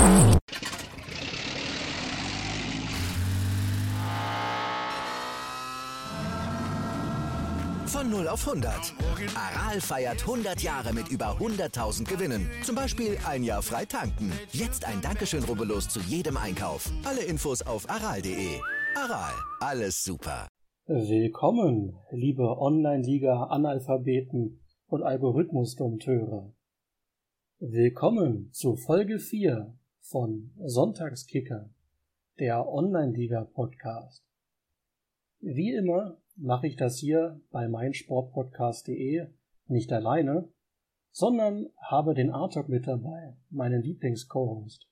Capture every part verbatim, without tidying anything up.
Von null auf hundert. Aral feiert hundert Jahre mit über hunderttausend Gewinnen. Zum Beispiel ein Jahr frei tanken. Jetzt ein Dankeschön, rubbellos zu jedem Einkauf. Alle Infos auf aral punkt de. Aral, alles super. Willkommen, liebe Online-Liga-Analphabeten und Algorithmus-Dompteure. Willkommen zu Folge vier von Sonntagskicker, der Online-Liga-Podcast. Wie immer mache ich das hier bei meinsportpodcast punkt de nicht alleine, sondern habe den Artok mit dabei, meinen Lieblings-Co-Host.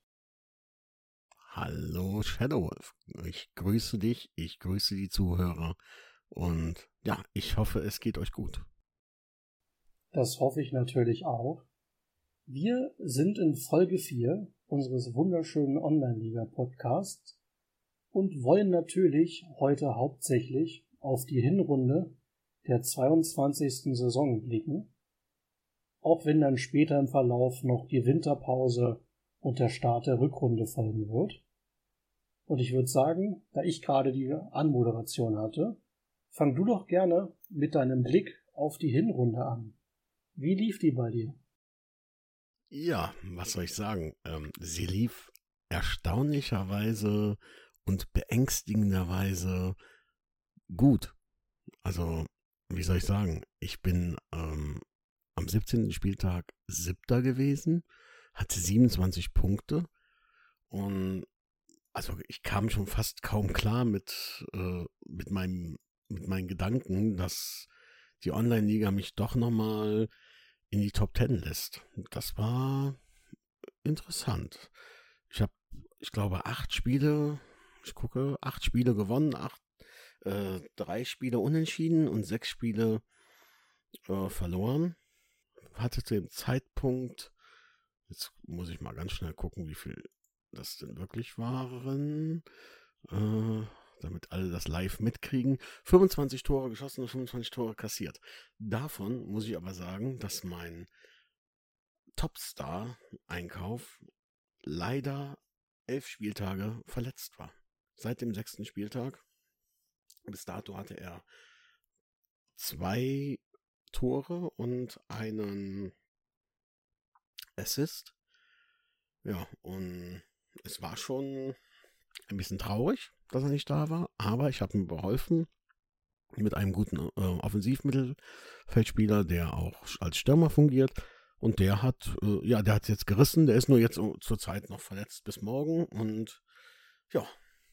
Hallo Shadowwolf, ich grüße dich, ich grüße die Zuhörer und ja, ich hoffe, es geht euch gut. Das hoffe ich natürlich auch. Wir sind in Folge vier unseres wunderschönen Online-Liga-Podcasts und wollen natürlich heute hauptsächlich auf die Hinrunde der zweiundzwanzigsten Saison blicken, auch wenn dann später im Verlauf noch die Winterpause und der Start der Rückrunde folgen wird. Und ich würde sagen, da ich gerade die Anmoderation hatte, fang du doch gerne mit deinem Blick auf die Hinrunde an. Wie lief die bei dir? Ja, was soll ich sagen? Ähm, sie lief erstaunlicherweise und beängstigenderweise gut. Also, wie soll ich sagen? Ich bin ähm, am siebzehnten Spieltag Siebter gewesen, hatte siebenundzwanzig Punkte und also ich kam schon fast kaum klar mit, äh, mit, meinem, mit meinen Gedanken, dass die Online-Liga mich doch nochmal in die Top Ten lässt. Das war interessant. Ich habe, ich glaube, acht Spiele, ich gucke, acht Spiele gewonnen, acht, äh, drei Spiele unentschieden und sechs Spiele äh, verloren. Hatte zu dem Zeitpunkt, jetzt muss ich mal ganz schnell gucken, wie viel das denn wirklich waren, äh, damit alle das live mitkriegen. fünfundzwanzig Tore geschossen und fünfundzwanzig Tore kassiert. Davon muss ich aber sagen, dass mein Topstar-Einkauf leider elf Spieltage verletzt war. Seit dem sechsten Spieltag. Bis dato hatte er zwei Tore und einen Assist. Ja, und es war schon ein bisschen traurig, dass er nicht da war, aber ich habe ihm geholfen mit einem guten äh, Offensivmittelfeldspieler, der auch als Stürmer fungiert. Und der hat, äh, ja, der hat jetzt gerissen, der ist nur jetzt uh, zurzeit noch verletzt bis morgen. Und ja,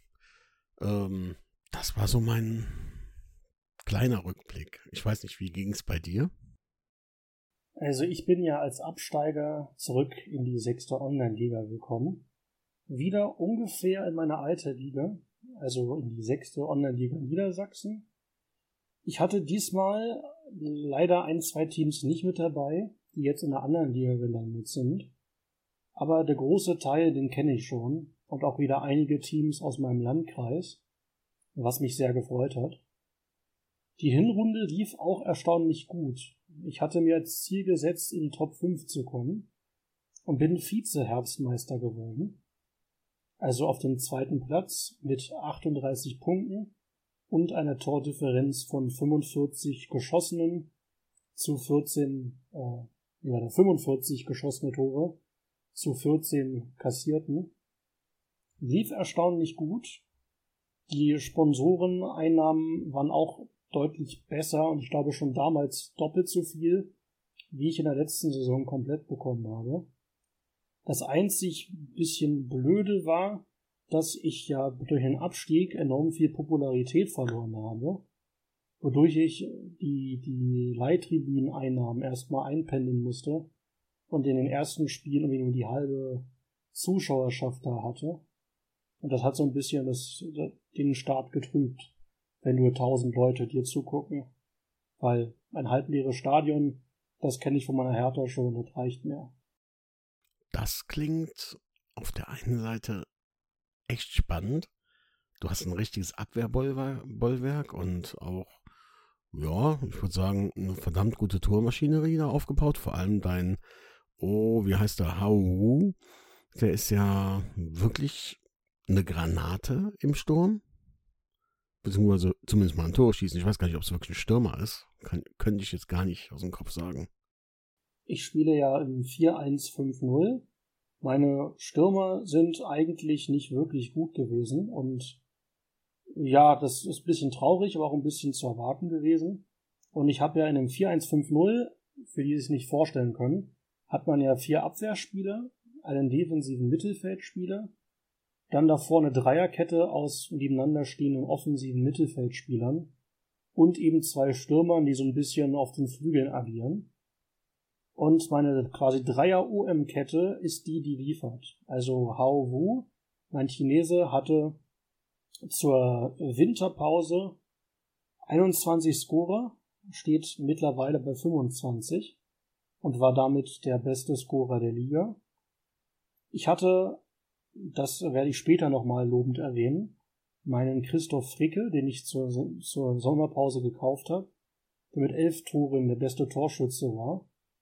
ähm, das war so mein kleiner Rückblick. Ich weiß nicht, wie ging es bei dir? Also ich bin ja als Absteiger zurück in die sechste Online-Liga gekommen. Wieder ungefähr in meine alte Liga, also in die sechste Online-Liga Niedersachsen. Ich hatte diesmal leider ein, zwei Teams nicht mit dabei, die jetzt in einer anderen Liga gelandet sind. Aber der große Teil, den kenne ich schon. Und auch wieder einige Teams aus meinem Landkreis, was mich sehr gefreut hat. Die Hinrunde lief auch erstaunlich gut. Ich hatte mir als Ziel gesetzt, in die Top fünf zu kommen und bin Vize-Herbstmeister geworden. Also auf dem zweiten Platz mit achtunddreißig Punkten und einer Tordifferenz von fünfundvierzig geschossenen zu vierzehn, äh, ja, fünfundvierzig geschossene Tore zu vierzehn kassierten. Lief erstaunlich gut. Die Sponsoreneinnahmen waren auch deutlich besser und ich glaube schon damals doppelt so viel, wie ich in der letzten Saison komplett bekommen habe. Das einzig bisschen Blöde war, dass ich ja durch den Abstieg enorm viel Popularität verloren habe, wodurch ich die, die Leihtribüneneinnahmen erstmal einpendeln musste und in den ersten Spielen irgendwie nur die halbe Zuschauerschaft da hatte. Und das hat so ein bisschen das, den Start getrübt, wenn nur tausend Leute dir zugucken. Weil ein halbleeres Stadion, das kenne ich von meiner Hertha schon, das reicht mir. Das klingt auf der einen Seite echt spannend. Du hast ein richtiges Abwehrbollwerk und auch, ja, ich würde sagen, eine verdammt gute Tormaschinerie da aufgebaut. Vor allem dein, oh, wie heißt der, Hau, Der ist ja wirklich eine Granate im Sturm. Beziehungsweise zumindest mal ein Tor schießen. Ich weiß gar nicht, ob es wirklich ein Stürmer ist. Kann, könnte ich jetzt gar nicht aus dem Kopf sagen. Ich spiele ja im vier eins fünf null. Meine Stürmer sind eigentlich nicht wirklich gut gewesen. Und ja, das ist ein bisschen traurig, aber auch ein bisschen zu erwarten gewesen. Und ich habe ja in einem vier eins fünf null, für die es nicht vorstellen können, hat man ja vier Abwehrspieler, einen defensiven Mittelfeldspieler, dann davor eine Dreierkette aus nebeneinander stehenden offensiven Mittelfeldspielern und eben zwei Stürmern, die so ein bisschen auf den Flügeln agieren. Und meine quasi Dreier-O M-Kette ist die, die liefert. Also Hao Wu, mein Chinese, hatte zur Winterpause einundzwanzig Scorer, steht mittlerweile bei fünfundzwanzig und war damit der beste Scorer der Liga. Ich hatte, das werde ich später nochmal lobend erwähnen, meinen Christoph Fricke, den ich zur, zur Sommerpause gekauft habe, der mit elf Toren der beste Torschütze war.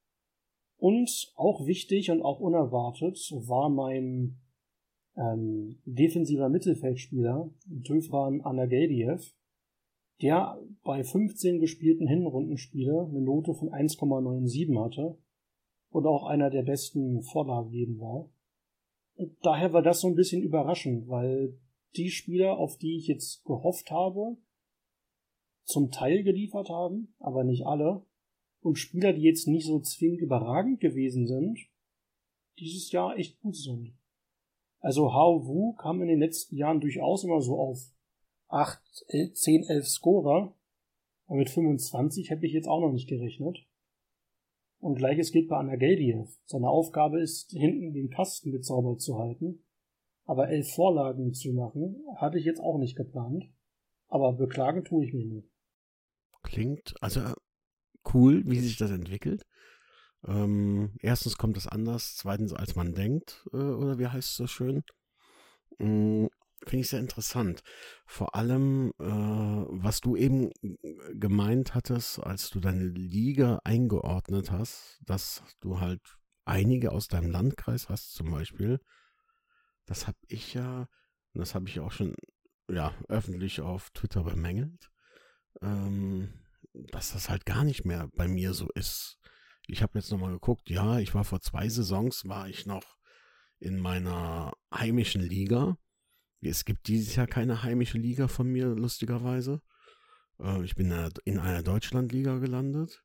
Und auch wichtig und auch unerwartet war mein ähm, defensiver Mittelfeldspieler, Töfran Anageldiev, der bei fünfzehn gespielten Hinrundenspiele eine Note von eins Komma siebenundneunzig hatte und auch einer der besten Vorlagengeber war. Und daher war das so ein bisschen überraschend, weil die Spieler, auf die ich jetzt gehofft habe, zum Teil geliefert haben, aber nicht alle. Und Spieler, die jetzt nicht so zwingend überragend gewesen sind, dieses Jahr echt gut sind. Also Hao Wu kam in den letzten Jahren durchaus immer so auf acht, zehn, elf Scorer. Aber mit fünfundzwanzig hätte ich jetzt auch noch nicht gerechnet. Und gleiches gilt bei Anageldiev. Seine Aufgabe ist, hinten den Kasten gezaubert zu halten. Aber elf Vorlagen zu machen, hatte ich jetzt auch nicht geplant. Aber beklagen tue ich mich nicht. Klingt also cool, wie sich das entwickelt. Ähm, erstens kommt es anders, zweitens als man denkt, äh, oder wie heißt es so schön. Ähm, Finde ich sehr interessant. Vor allem, äh, was du eben gemeint hattest, als du deine Liga eingeordnet hast, dass du halt einige aus deinem Landkreis hast zum Beispiel. Das habe ich ja, und das habe ich auch schon ja, öffentlich auf Twitter bemängelt, ähm, dass das halt gar nicht mehr bei mir so ist. Ich habe jetzt nochmal geguckt, ja, ich war vor zwei Saisons, war ich noch in meiner heimischen Liga. Es gibt dieses Jahr keine heimische Liga von mir, lustigerweise. Äh, ich bin in einer Deutschlandliga gelandet.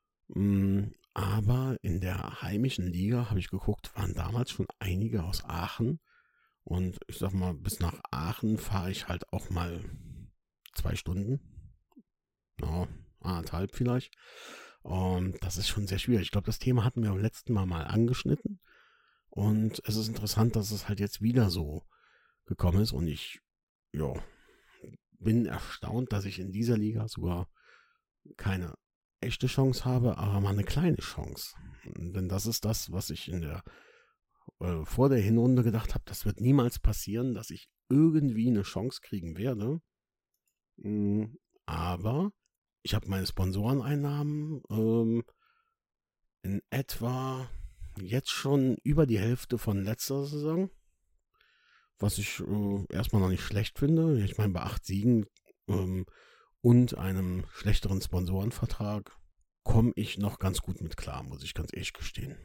Aber in der heimischen Liga, habe ich geguckt, waren damals schon einige aus Aachen. Und ich sag mal, bis nach Aachen fahre ich halt auch mal zwei Stunden. Ja, anderthalb vielleicht. Und das ist schon sehr schwierig. Ich glaube, das Thema hatten wir beim letzten Mal mal angeschnitten. Und es ist interessant, dass es halt jetzt wieder so gekommen ist. Und ich ja, bin erstaunt, dass ich in dieser Liga sogar keine echte Chance habe, aber mal eine kleine Chance. Denn das ist das, was ich in der äh, vor der Hinrunde gedacht habe, das wird niemals passieren, dass ich irgendwie eine Chance kriegen werde. Mhm, aber ich habe meine Sponsoreneinnahmen ähm, in etwa jetzt schon über die Hälfte von letzter Saison, was ich äh, erstmal noch nicht schlecht finde. Ich meine, bei acht Siegen ähm, und einem schlechteren Sponsorenvertrag komme ich noch ganz gut mit klar, muss ich ganz ehrlich gestehen.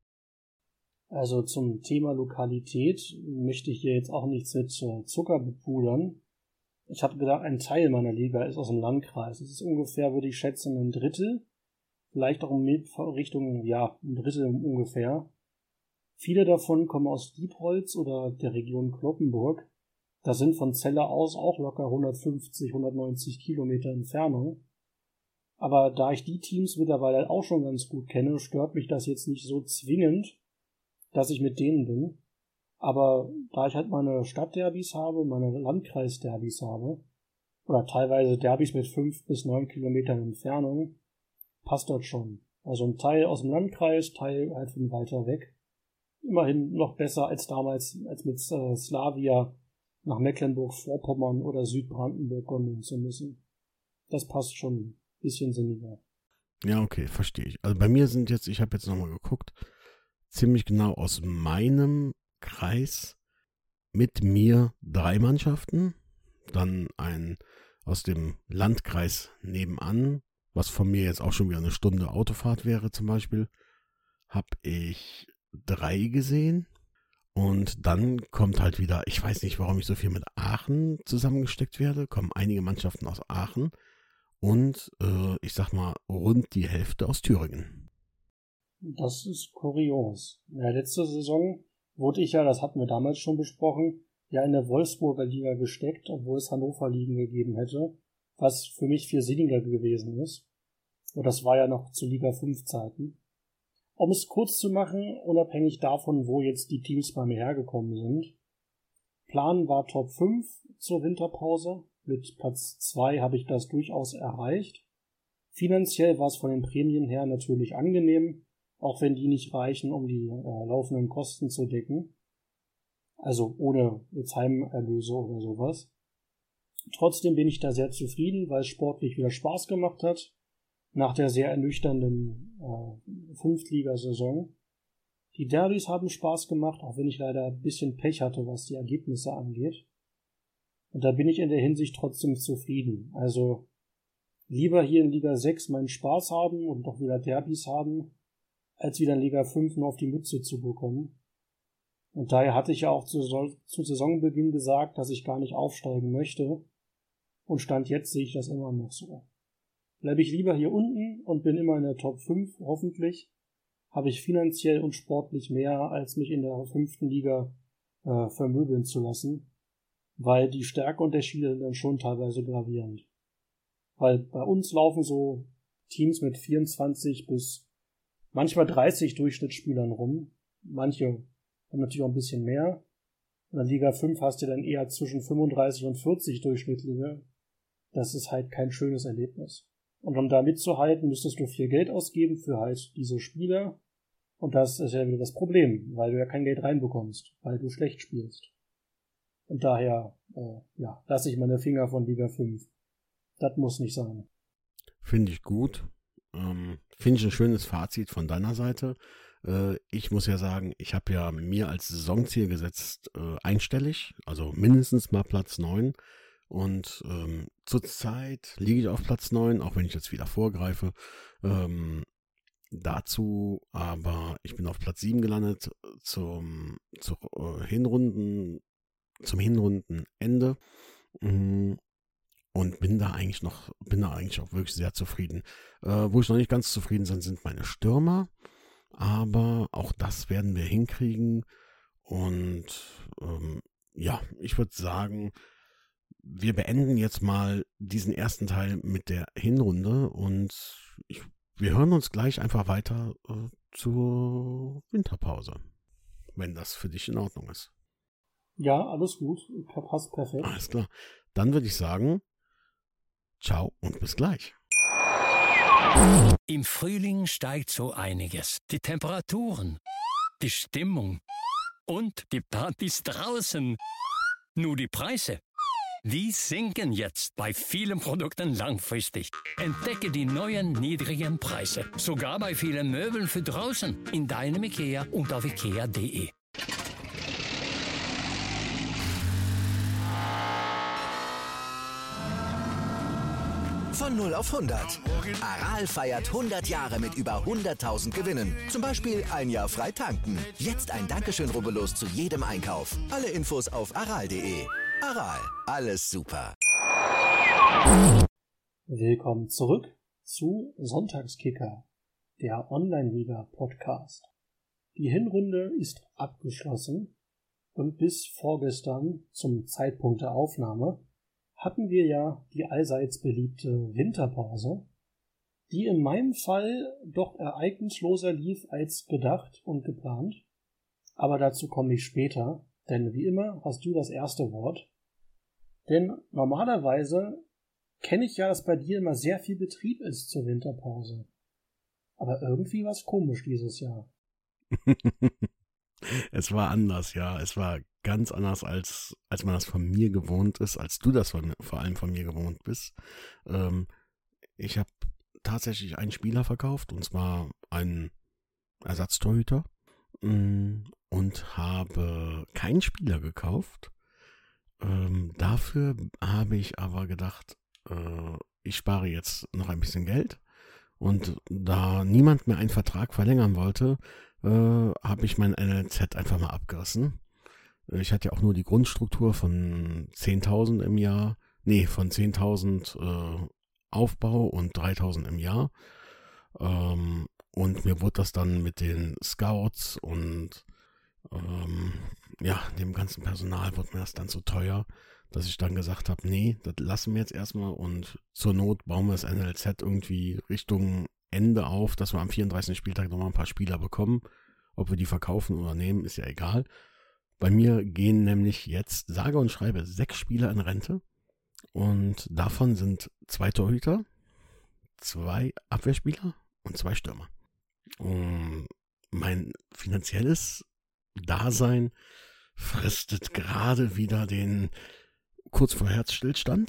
Also zum Thema Lokalität möchte ich hier jetzt auch nichts mit Zucker bepudern. Ich habe gedacht, ein Teil meiner Liga ist aus dem Landkreis. Es ist ungefähr, würde ich schätzen, ein Drittel. Vielleicht auch in Richtung, ja, ein Drittel ungefähr. Viele davon kommen aus Diepholz oder der Region Cloppenburg. Das sind von Celle aus auch locker hundertfünfzig, hundertneunzig Kilometer Entfernung. Aber da ich die Teams mittlerweile auch schon ganz gut kenne, stört mich das jetzt nicht so zwingend, dass ich mit denen bin. Aber da ich halt meine Stadtderbys habe, meine Landkreisderbys habe, oder teilweise Derbys mit fünf bis neun Kilometern Entfernung, passt das schon. Also ein Teil aus dem Landkreis, Teil halt von weiter weg. Immerhin noch besser als damals, als mit äh, Slavia nach Mecklenburg-Vorpommern oder Südbrandenburg gondeln zu müssen. Das passt schon ein bisschen sinniger. Ja, okay, verstehe ich. Also bei mir sind jetzt, ich habe jetzt nochmal geguckt, ziemlich genau aus meinem Kreis mit mir drei Mannschaften, dann ein aus dem Landkreis nebenan, was von mir jetzt auch schon wieder eine Stunde Autofahrt wäre zum Beispiel, habe ich drei gesehen. Und dann kommt halt wieder, ich weiß nicht, warum ich so viel mit Aachen zusammengesteckt werde, kommen einige Mannschaften aus Aachen und äh, ich sag mal rund die Hälfte aus Thüringen. Das ist kurios. In der letzten Saison wurde ich ja, das hatten wir damals schon besprochen, ja in der Wolfsburger Liga gesteckt, obwohl es Hannover-Ligen gegeben hätte, was für mich viel sinniger gewesen ist. Und das war ja noch zu Liga fünf Zeiten. Um es kurz zu machen, unabhängig davon, wo jetzt die Teams bei mir hergekommen sind. Plan war Top fünf zur Winterpause. Mit Platz zwei habe ich das durchaus erreicht. Finanziell war es von den Prämien her natürlich angenehm, auch wenn die nicht reichen, um die äh, laufenden Kosten zu decken. Also ohne jetzt Heimerlöse oder sowas. Trotzdem bin ich da sehr zufrieden, weil es sportlich wieder Spaß gemacht hat. Nach der sehr ernüchternden äh, Fünftligasaison. Die Derbys haben Spaß gemacht, auch wenn ich leider ein bisschen Pech hatte, was die Ergebnisse angeht. Und da bin ich in der Hinsicht trotzdem zufrieden. Also lieber hier in Liga sechs meinen Spaß haben und doch wieder Derbys haben, als wieder in Liga fünf nur auf die Mütze zu bekommen. Und daher hatte ich ja auch zu, zu Saisonbeginn gesagt, dass ich gar nicht aufsteigen möchte. Und Stand jetzt sehe ich das immer noch so. Bleibe ich lieber hier unten und bin immer in der Top fünf, hoffentlich, habe ich finanziell und sportlich mehr, als mich in der fünften Liga äh, vermöbeln zu lassen, weil die Stärkeunterschiede sind dann schon teilweise gravierend. Weil bei uns laufen so Teams mit vierundzwanzig bis manchmal dreißig Durchschnittsspielern rum, manche haben natürlich auch ein bisschen mehr. In der Liga fünf hast du dann eher zwischen fünfunddreißig und vierzig Durchschnittliche. Das ist halt kein schönes Erlebnis. Und um da mitzuhalten, müsstest du viel Geld ausgeben für halt diese Spieler. Und das ist ja wieder das Problem, weil du ja kein Geld reinbekommst, weil du schlecht spielst. Und daher, äh, ja, lasse ich meine Finger von Liga fünf. Das muss nicht sein. Finde ich gut. Ähm, Finde ich ein schönes Fazit von deiner Seite. Äh, ich muss ja sagen, ich habe ja mir als Saisonziel gesetzt, äh, einstellig, also mindestens mal Platz neun. Und ähm, zurzeit liege ich auf Platz neun, auch wenn ich jetzt wieder vorgreife. Ähm, dazu aber, ich bin auf Platz sieben gelandet zum, zu, äh, Hinrunden, zum Hinrundenende mm, und bin da eigentlich noch, bin da eigentlich auch wirklich sehr zufrieden. Äh, wo ich noch nicht ganz zufrieden bin, sind meine Stürmer, aber auch das werden wir hinkriegen. Und ähm, ja, ich würde sagen, wir beenden jetzt mal diesen ersten Teil mit der Hinrunde und ich, wir hören uns gleich einfach weiter äh, zur Winterpause, wenn das für dich in Ordnung ist. Ja, alles gut. Passt perfekt. Alles klar. Dann würde ich sagen, ciao und bis gleich. Im Frühling steigt so einiges. Die Temperaturen, die Stimmung und die Partys draußen. Nur die Preise, die sinken jetzt bei vielen Produkten langfristig. Entdecke die neuen niedrigen Preise. Sogar bei vielen Möbeln für draußen. In deinem IKEA und auf ikea punkt de. Von null auf hundert. Aral feiert hundert Jahre mit über hunderttausend Gewinnen. Zum Beispiel ein Jahr frei tanken. Jetzt ein Dankeschön, rubbellos zu jedem Einkauf. Alle Infos auf aral punkt de. Aral, alles super. Willkommen zurück zu Sonntagskicker, der Online-Liga-Podcast. Die Hinrunde ist abgeschlossen und bis vorgestern zum Zeitpunkt der Aufnahme hatten wir ja die allseits beliebte Winterpause, die in meinem Fall doch ereignisloser lief als gedacht und geplant. Aber dazu komme ich später, denn wie immer hast du das erste Wort. Denn normalerweise kenne ich ja, dass bei dir immer sehr viel Betrieb ist zur Winterpause. Aber irgendwie war es komisch dieses Jahr. Es war anders, ja. Es war ganz anders, als, als man das von mir gewohnt ist, als du das von, vor allem von mir gewohnt bist. Ähm, ich habe tatsächlich einen Spieler verkauft, und zwar einen Ersatztorhüter. und habe keinen Spieler gekauft. Ähm, dafür habe ich aber gedacht, äh, ich spare jetzt noch ein bisschen Geld. Und da niemand mehr einen Vertrag verlängern wollte, äh, habe ich mein N L Z einfach mal abgerissen. Ich hatte ja auch nur die Grundstruktur von zehntausend im Jahr, nee, von zehntausend äh, Aufbau und dreitausend im Jahr. Ähm, und mir wurde das dann mit den Scouts und ähm, ja, dem ganzen Personal wurde mir das dann zu teuer, dass ich dann gesagt habe, nee, das lassen wir jetzt erstmal und zur Not bauen wir das N L Z irgendwie Richtung Ende auf, dass wir am vierunddreißigsten Spieltag nochmal ein paar Spieler bekommen. Ob wir die verkaufen oder nehmen, ist ja egal. Bei mir gehen nämlich jetzt, sage und schreibe, sechs Spieler in Rente und davon sind zwei Torhüter, zwei Abwehrspieler und zwei Stürmer. Und mein finanzielles Dasein fristet gerade wieder den kurz vor Herzstillstand.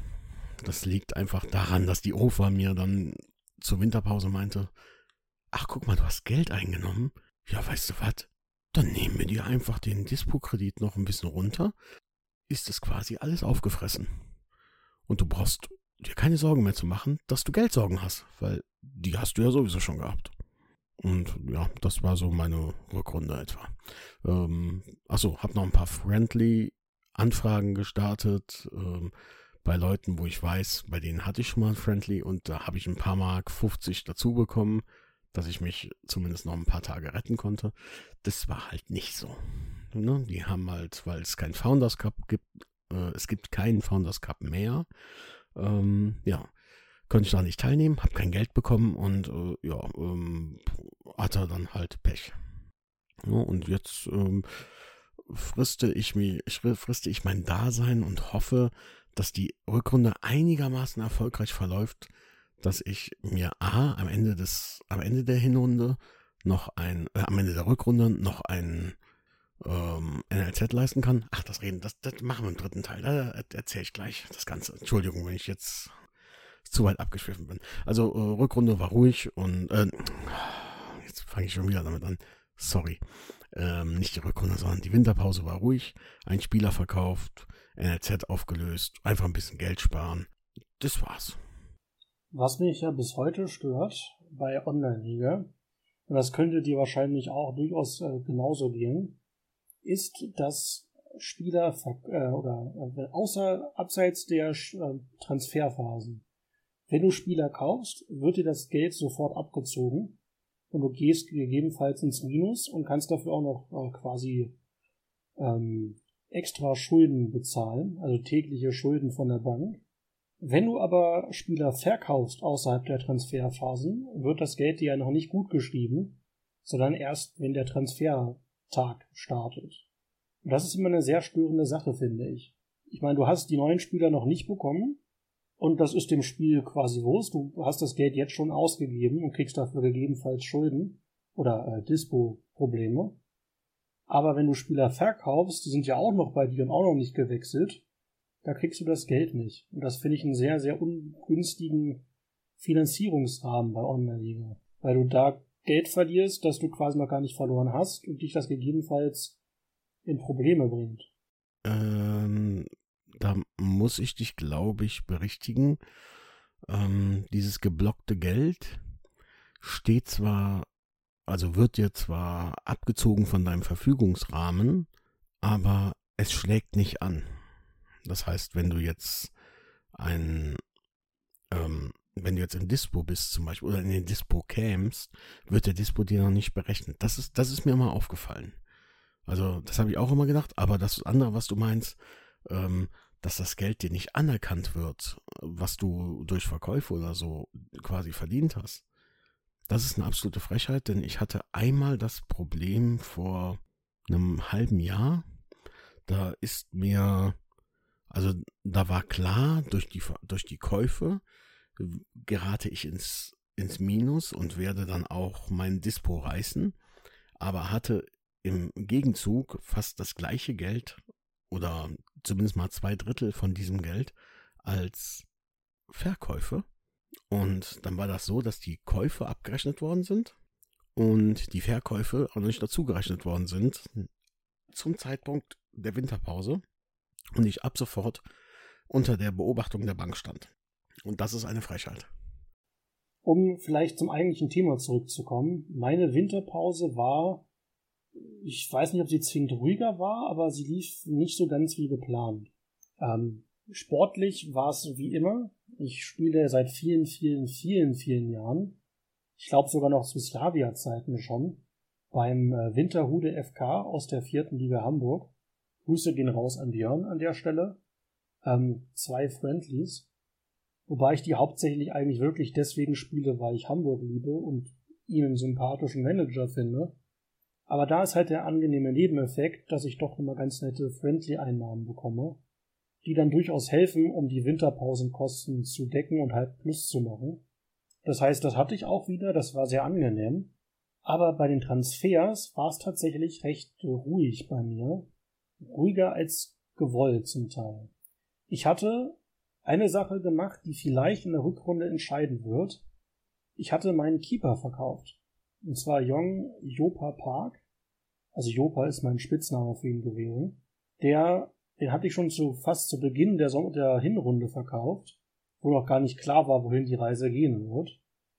Das liegt einfach daran, dass die O F A mir dann zur Winterpause meinte, ach guck mal, du hast Geld eingenommen. Ja, weißt du was? Dann nehmen wir dir einfach den Dispo-Kredit noch ein bisschen runter. Ist es quasi alles aufgefressen. Und du brauchst dir keine Sorgen mehr zu machen, dass du Geldsorgen hast, weil die hast du ja sowieso schon gehabt. Und ja, das war so meine Rückrunde etwa. Ähm, achso, hab noch ein paar Friendly-Anfragen gestartet, ähm, bei Leuten, wo ich weiß, bei denen hatte ich schon mal ein Friendly und da habe ich ein paar Mark fünfzig dazu bekommen, dass ich mich zumindest noch ein paar Tage retten konnte. Das war halt nicht so. Ne? Die haben halt, weil es keinen Founders Cup gibt, äh, es gibt keinen Founders Cup mehr, ähm, ja, konnte ich da nicht teilnehmen, habe kein Geld bekommen und äh, ja, ähm, hatte dann halt Pech. Ja, und jetzt ähm, friste ich mich, ich friste ich mein Dasein und hoffe, dass die Rückrunde einigermaßen erfolgreich verläuft, dass ich mir A, am Ende des, am Ende der Hinrunde noch ein, äh, am Ende der Rückrunde noch ein ähm, N L Z leisten kann. Ach, das reden, das, das machen wir im dritten Teil. Da erzähle ich gleich das Ganze. Entschuldigung, wenn ich jetzt zu weit abgeschwiffen bin. Also äh, Rückrunde war ruhig und äh, jetzt fange ich schon wieder damit an. Sorry. Ähm, nicht die Rückrunde, sondern die Winterpause war ruhig. Ein Spieler verkauft, N L Z aufgelöst, einfach ein bisschen Geld sparen. Das war's. Was mich ja bis heute stört bei Online-Liga, und das könnte dir wahrscheinlich auch durchaus äh, genauso gehen, ist, dass Spieler äh, oder äh, außer abseits der äh, Transferphasen, wenn du Spieler kaufst, wird dir das Geld sofort abgezogen und du gehst gegebenenfalls ins Minus und kannst dafür auch noch äh, quasi ähm, extra Schulden bezahlen, also tägliche Schulden von der Bank. Wenn du aber Spieler verkaufst außerhalb der Transferphasen, wird das Geld dir ja noch nicht gut geschrieben, sondern erst, wenn der Transfertag startet. Und das ist immer eine sehr störende Sache, finde ich. Ich meine, du hast die neuen Spieler noch nicht bekommen und das ist dem Spiel quasi Wurst. Du hast das Geld jetzt schon ausgegeben und kriegst dafür gegebenenfalls Schulden oder äh, Dispo-Probleme. Aber wenn du Spieler verkaufst, die sind ja auch noch bei dir und auch noch nicht gewechselt, da kriegst du das Geld nicht. Und das finde ich einen sehr, sehr ungünstigen Finanzierungsrahmen bei Online-Liga. Weil du da Geld verlierst, das du quasi noch gar nicht verloren hast und dich das gegebenenfalls in Probleme bringt. Ähm, da muss ich dich, glaube ich, berichtigen. Ähm, dieses geblockte Geld steht zwar, also wird dir zwar abgezogen von deinem Verfügungsrahmen, aber es schlägt nicht an. Das heißt, wenn du jetzt ein, ähm, wenn du jetzt in Dispo bist zum Beispiel oder in den Dispo kämst, wird der Dispo dir noch nicht berechnet. Das ist, das ist mir immer aufgefallen. Also das habe ich auch immer gedacht, aber das andere, was du meinst, ähm, dass das Geld dir nicht anerkannt wird, was du durch Verkäufe oder so quasi verdient hast, das ist eine absolute Frechheit, denn ich hatte einmal das Problem vor einem halben Jahr, da ist mir Also da war klar, durch die, durch die Käufe gerate ich ins, ins Minus und werde dann auch mein Dispo reißen, aber hatte im Gegenzug fast das gleiche Geld oder zumindest mal zwei Drittel von diesem Geld als Verkäufe. Und dann war das so, dass die Käufe abgerechnet worden sind und die Verkäufe auch noch nicht dazugerechnet worden sind zum Zeitpunkt der Winterpause und ich ab sofort unter der Beobachtung der Bank stand. Und das ist eine Frechheit. Um vielleicht zum eigentlichen Thema zurückzukommen, meine Winterpause war, ich weiß nicht, ob sie zwingend ruhiger war, aber sie lief nicht so ganz wie geplant. Ähm, sportlich war es wie immer. Ich spiele seit vielen, vielen, vielen, vielen Jahren, ich glaube sogar noch zu Slavia-Zeiten schon, beim äh, Winterhude F K aus der vierten Liga Hamburg. Grüße gehen raus an Björn an der Stelle. Ähm, zwei Friendlies. Wobei ich die hauptsächlich eigentlich wirklich deswegen spiele, weil ich Hamburg liebe und ihn einen sympathischen Manager finde. Aber da ist halt der angenehme Nebeneffekt, dass ich doch immer ganz nette Friendly-Einnahmen bekomme, die dann durchaus helfen, um die Winterpausenkosten zu decken und halt Plus zu machen. Das heißt, das hatte ich auch wieder, das war sehr angenehm. Aber bei den Transfers war es tatsächlich recht ruhig bei mir. Ruhiger als gewollt zum Teil. Ich hatte eine Sache gemacht, die vielleicht in der Rückrunde entscheiden wird. Ich hatte meinen Keeper verkauft. Und zwar Jong Jopa Park. Also Jopa ist mein Spitzname für ihn gewesen. Der, den hatte ich schon zu, fast zu Beginn der, Som- der Hinrunde verkauft, wo noch gar nicht klar war, wohin die Reise gehen wird.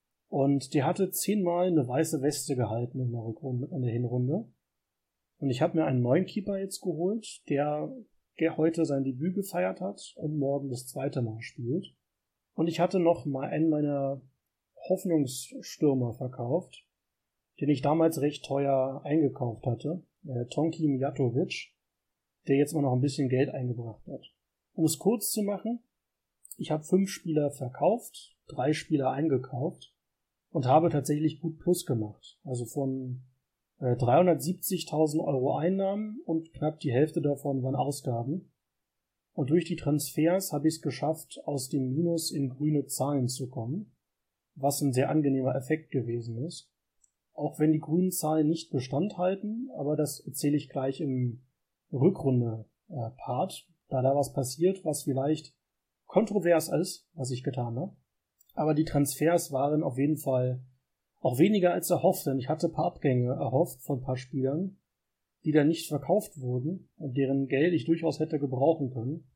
Und der hatte zehnmal eine weiße Weste gehalten in der Rückrunde, in der Hinrunde. Und ich habe mir einen neuen Keeper jetzt geholt, der, der heute sein Debüt gefeiert hat und morgen das zweite Mal spielt. Und ich hatte noch mal einen meiner Hoffnungsstürmer verkauft, den ich damals recht teuer eingekauft hatte, äh, Tonki Mijatovic, der jetzt mal noch ein bisschen Geld eingebracht hat. Um es kurz zu machen, ich habe fünf Spieler verkauft, drei Spieler eingekauft und habe tatsächlich gut Plus gemacht. Also von äh, dreihundertsiebzigtausend Euro Einnahmen und knapp die Hälfte davon waren Ausgaben. Und durch die Transfers habe ich es geschafft, aus dem Minus in grüne Zahlen zu kommen, was ein sehr angenehmer Effekt gewesen ist. Auch wenn die grünen Zahlen nicht Bestand halten, aber das erzähle ich gleich im Rückrunde-Part, da da was passiert, was vielleicht kontrovers ist, was ich getan habe. Aber die Transfers waren auf jeden Fall auch weniger als erhofft, denn ich hatte ein paar Abgänge erhofft von ein paar Spielern, die dann nicht verkauft wurden und deren Geld ich durchaus hätte gebrauchen können.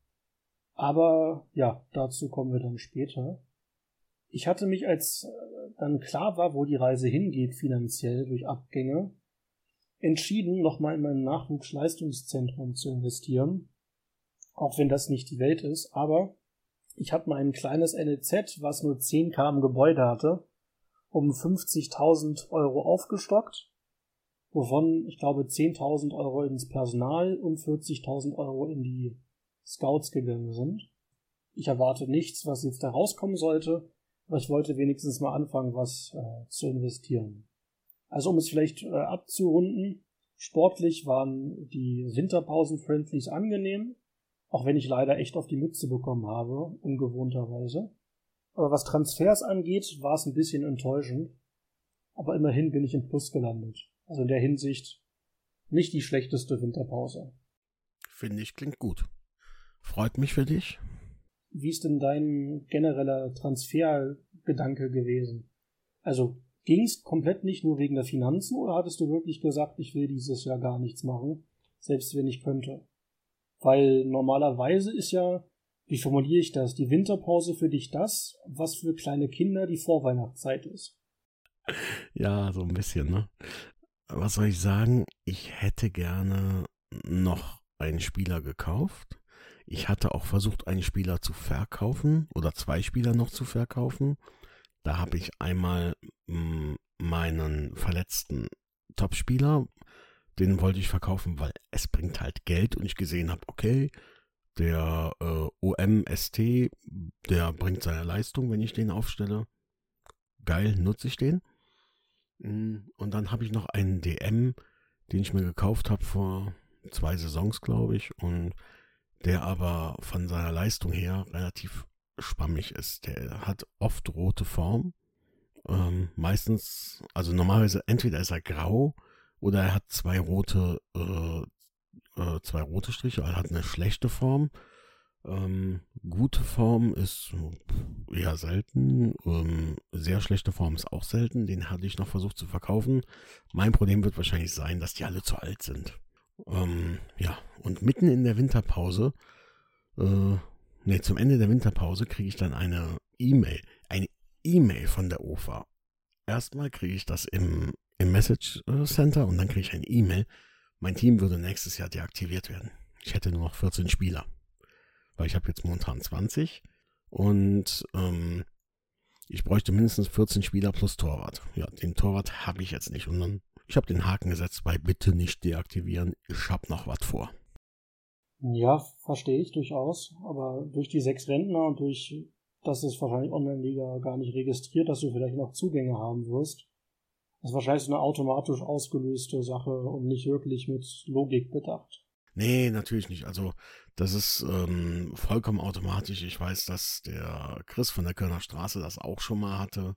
Aber ja, dazu kommen wir dann später. Ich hatte mich, als dann klar war, wo die Reise hingeht finanziell durch Abgänge, entschieden, nochmal in mein Nachwuchsleistungszentrum zu investieren, auch wenn das nicht die Welt ist, aber ich habe mal ein kleines N L Z, was nur zehn Kilometer im Gebäude hatte, um fünfzigtausend Euro aufgestockt, wovon, ich glaube, zehntausend Euro ins Personal und vierzigtausend Euro in die Scouts gegangen sind. Ich erwarte nichts, was jetzt da rauskommen sollte, aber ich wollte wenigstens mal anfangen, was äh, zu investieren. Also um es vielleicht äh, abzurunden, sportlich waren die Winterpausen-Friendlies angenehm, auch wenn ich leider echt auf die Mütze bekommen habe, ungewohnterweise. Aber was Transfers angeht, war es ein bisschen enttäuschend, aber immerhin bin ich im Plus gelandet. Also in der Hinsicht nicht die schlechteste Winterpause. Finde ich, klingt gut. Freut mich für dich. Wie ist denn dein genereller Transfergedanke gewesen? Also ging es komplett nicht nur wegen der Finanzen oder hattest du wirklich gesagt, ich will dieses Jahr gar nichts machen, selbst wenn ich könnte? Weil normalerweise ist ja, wie formuliere ich das, die Winterpause für dich das, was für kleine Kinder die Vorweihnachtszeit ist. Ja, so ein bisschen, ne? Was soll ich sagen? Ich hätte gerne noch einen Spieler gekauft. Ich hatte auch versucht, einen Spieler zu verkaufen oder zwei Spieler noch zu verkaufen. Da habe ich einmal mh, meinen verletzten Topspieler, den wollte ich verkaufen, weil es bringt halt Geld und ich gesehen habe, okay, der äh, O M S T, der bringt seine Leistung, wenn ich den aufstelle. Geil, nutze ich den. Und dann habe ich noch einen D M, den ich mir gekauft habe vor zwei Saisons, glaube ich, und der aber von seiner Leistung her relativ schwammig ist. Der hat oft rote Form, ähm, meistens, also normalerweise entweder ist er grau oder er hat zwei rote, äh, äh, zwei rote Striche, er hat eine schlechte Form Ähm, gute Form ist eher selten. Ähm, sehr schlechte Form ist auch selten. Den hatte ich noch versucht zu verkaufen. Mein Problem wird wahrscheinlich sein, dass die alle zu alt sind. Ähm, ja, und mitten in der Winterpause, äh, ne, zum Ende der Winterpause kriege ich dann eine E-Mail. Eine E-Mail von der O F A. Erstmal kriege ich das im, im Message Center und dann kriege ich eine E-Mail. Mein Team würde nächstes Jahr deaktiviert werden. Ich hätte nur noch vierzehn Spieler. Weil ich habe jetzt momentan zwanzig und ähm, ich bräuchte mindestens vierzehn Spieler plus Torwart. Ja, den Torwart habe ich jetzt nicht. Und dann, ich habe den Haken gesetzt bei bitte nicht deaktivieren. Ich habe noch was vor. Ja, verstehe ich durchaus. Aber durch die sechs Rentner und durch, dass es wahrscheinlich Online-Liga gar nicht registriert, dass du vielleicht noch Zugänge haben wirst, ist wahrscheinlich so eine automatisch ausgelöste Sache und nicht wirklich mit Logik bedacht. Nee, natürlich nicht. Also das ist ähm, vollkommen automatisch. Ich weiß, dass der Chris von der Kölner Straße das auch schon mal hatte.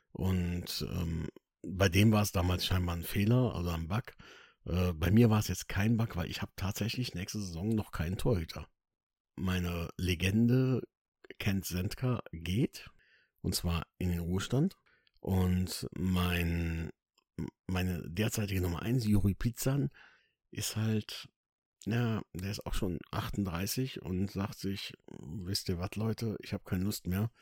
Und ähm, bei dem war es damals scheinbar ein Fehler, also ein Bug. Äh, bei mir war es jetzt kein Bug, weil ich habe tatsächlich nächste Saison noch keinen Torhüter. Meine Legende Kent Sendka geht, und zwar in den Ruhestand. Und mein meine derzeitige Nummer eins, Juri Pizzan, ist halt... Ja, der ist auch schon achtunddreißig und sagt sich, wisst ihr was, Leute, ich habe keine Lust mehr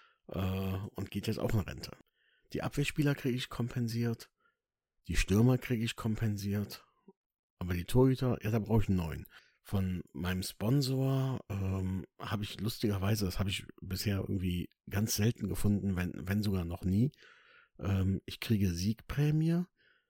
äh, und geht jetzt auch in Rente. Die Abwehrspieler kriege ich kompensiert, die Stürmer kriege ich kompensiert, aber die Torhüter, ja, da brauche ich einen neuen. Von meinem Sponsor ähm, habe ich lustigerweise, das habe ich bisher irgendwie ganz selten gefunden, wenn, wenn sogar noch nie, ähm, ich kriege Siegprämie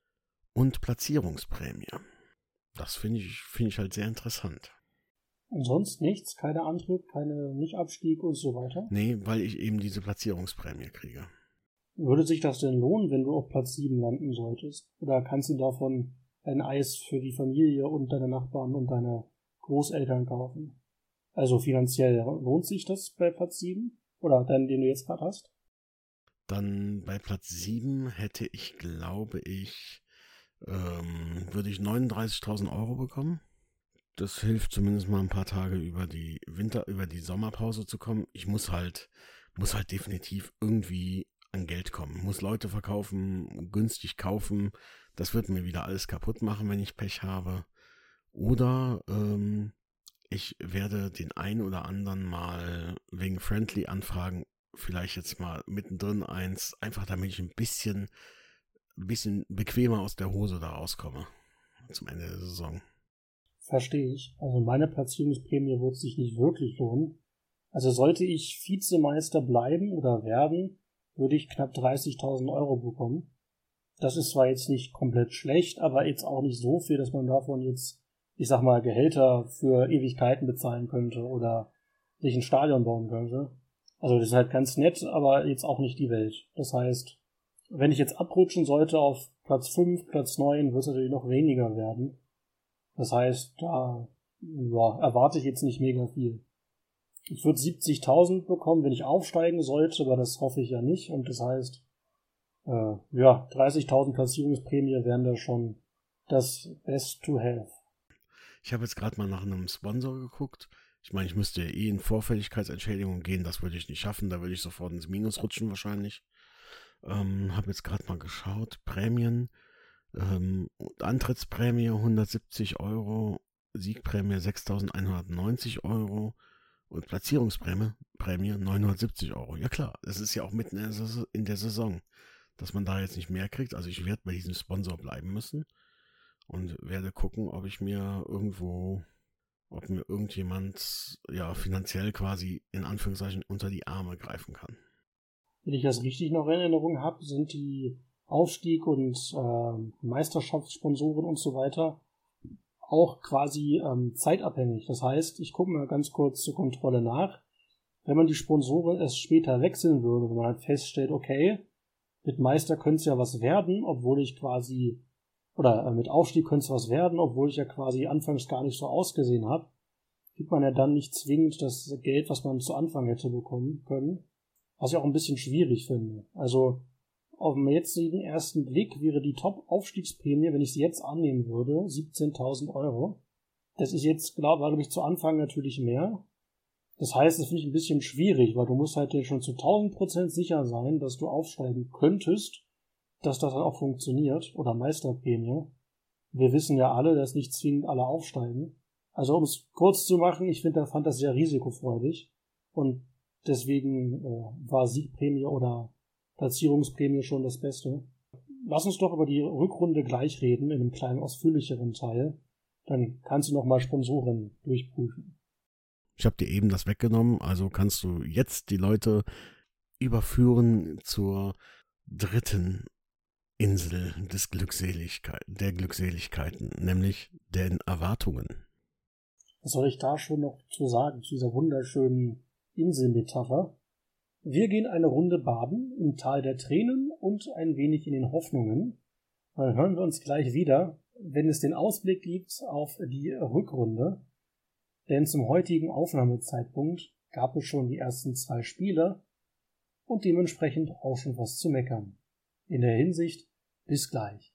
und Platzierungsprämie. Das finde ich, finde ich halt sehr interessant. Und sonst nichts? Keine Antritt, keine Nicht-Abstieg und so weiter? Nee, weil ich eben diese Platzierungsprämie kriege. Würde sich das denn lohnen, wenn du auf Platz sieben landen solltest? Oder kannst du davon ein Eis für die Familie und deine Nachbarn und deine Großeltern kaufen? Also finanziell, lohnt sich das bei Platz sieben? Oder den, den du jetzt gerade hast? Dann bei Platz sieben hätte ich, glaube ich, ähm, würde ich neununddreißigtausend Euro bekommen. Das hilft zumindest mal ein paar Tage über die Winter, über die Sommerpause zu kommen. Ich muss halt, muss halt definitiv irgendwie an Geld kommen. Muss Leute verkaufen, günstig kaufen. Das wird mir wieder alles kaputt machen, wenn ich Pech habe. Oder ähm, ich werde den einen oder anderen mal wegen Friendly-Anfragen vielleicht jetzt mal mittendrin eins, einfach damit ich ein bisschen ein bisschen bequemer aus der Hose da rauskomme zum Ende der Saison. Verstehe ich. Also meine Platzierungsprämie wird sich nicht wirklich lohnen. Also sollte ich Vizemeister bleiben oder werden, würde ich knapp dreißigtausend Euro bekommen. Das ist zwar jetzt nicht komplett schlecht, aber jetzt auch nicht so viel, dass man davon jetzt, ich sag mal, Gehälter für Ewigkeiten bezahlen könnte oder sich ein Stadion bauen könnte. Also das ist halt ganz nett, aber jetzt auch nicht die Welt. Das heißt, wenn ich jetzt abrutschen sollte auf Platz fünf, Platz neun, wird es natürlich noch weniger werden. Das heißt, da ja, erwarte ich jetzt nicht mega viel. Ich würde siebzigtausend bekommen, wenn ich aufsteigen sollte, aber das hoffe ich ja nicht. Und das heißt, äh, ja, dreißigtausend Platzierungsprämie wären da schon das Best to have. Ich habe jetzt gerade mal nach einem Sponsor geguckt. Ich meine, ich müsste ja eh in Vorfälligkeitsentschädigung gehen. Das würde ich nicht schaffen. Da würde ich sofort ins Minus rutschen wahrscheinlich. Ähm, habe jetzt gerade mal geschaut, Prämien, ähm, Antrittsprämie hundertsiebzig Euro, Siegprämie sechstausendeinhundertneunzig Euro und Platzierungsprämie Prämie neunhundertsiebzig Euro. Ja klar, es ist ja auch mitten in der Saison, dass man da jetzt nicht mehr kriegt. Also ich werde bei diesem Sponsor bleiben müssen und werde gucken, ob ich mir irgendwo, ob mir irgendjemand ja finanziell quasi in Anführungszeichen unter die Arme greifen kann. Wenn ich das richtig noch in Erinnerung habe, sind die Aufstieg- und äh, Meisterschaftssponsoren und so weiter auch quasi ähm, zeitabhängig. Das heißt, ich gucke mal ganz kurz zur Kontrolle nach. Wenn man die Sponsoren erst später wechseln würde, wenn man halt feststellt, okay, mit Meister könnte es ja was werden, obwohl ich quasi, oder äh, mit Aufstieg könnte es was werden, obwohl ich ja quasi anfangs gar nicht so ausgesehen habe, kriegt man ja dann nicht zwingend das Geld, was man zu Anfang hätte bekommen können. Was ich auch ein bisschen schwierig finde. Also auf dem jetzigen ersten Blick wäre die Top-Aufstiegsprämie, wenn ich sie jetzt annehmen würde, siebzehntausend Euro. Das ist jetzt, glaube glaub ich, zu Anfang natürlich mehr. Das heißt, das finde ich ein bisschen schwierig, weil du musst halt dir schon zu tausend Prozent sicher sein, dass du aufsteigen könntest, dass das dann auch funktioniert, oder Meisterprämie. Wir wissen ja alle, dass nicht zwingend alle aufsteigen. Also um es kurz zu machen, ich finde, fand das sehr risikofreudig und deswegen äh, war Siegprämie oder Platzierungsprämie schon das Beste. Lass uns doch über die Rückrunde gleich reden, in einem kleinen ausführlicheren Teil. Dann kannst du nochmal Sponsoren durchprüfen. Ich habe dir eben das weggenommen, also kannst du jetzt die Leute überführen zur dritten Insel des Glückseligkeit, der Glückseligkeiten, nämlich den Erwartungen. Was soll ich da schon noch zu sagen, zu dieser wunderschönen Inselmetapher? Wir gehen eine Runde baden im Tal der Tränen und ein wenig in den Hoffnungen. Dann hören wir uns gleich wieder, wenn es den Ausblick gibt auf die Rückrunde. Denn zum heutigen Aufnahmezeitpunkt gab es schon die ersten zwei Spiele und dementsprechend auch schon was zu meckern. In der Hinsicht, bis gleich.